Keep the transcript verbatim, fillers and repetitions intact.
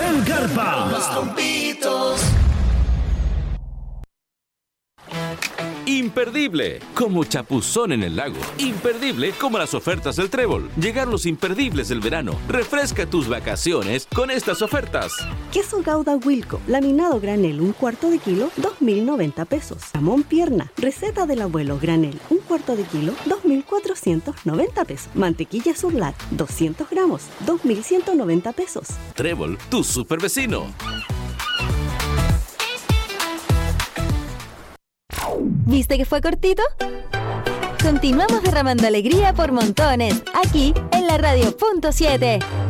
en carpa. Los trompitos. Imperdible, como chapuzón en el lago. Imperdible, como las ofertas del Trébol. Llegaron los imperdibles del verano. Refresca tus vacaciones con estas ofertas. Queso Gouda Wilco, laminado granel, un cuarto de kilo, dos mil noventa pesos. Jamón pierna, receta del abuelo granel, un cuarto de kilo, dos mil cuatrocientos noventa pesos. Mantequilla Surlat, doscientos gramos, dos mil ciento noventa pesos. Trébol, tu super vecino. ¿Viste que fue cortito? Continuamos derramando alegría por montones, aquí en la Radio Punto siete.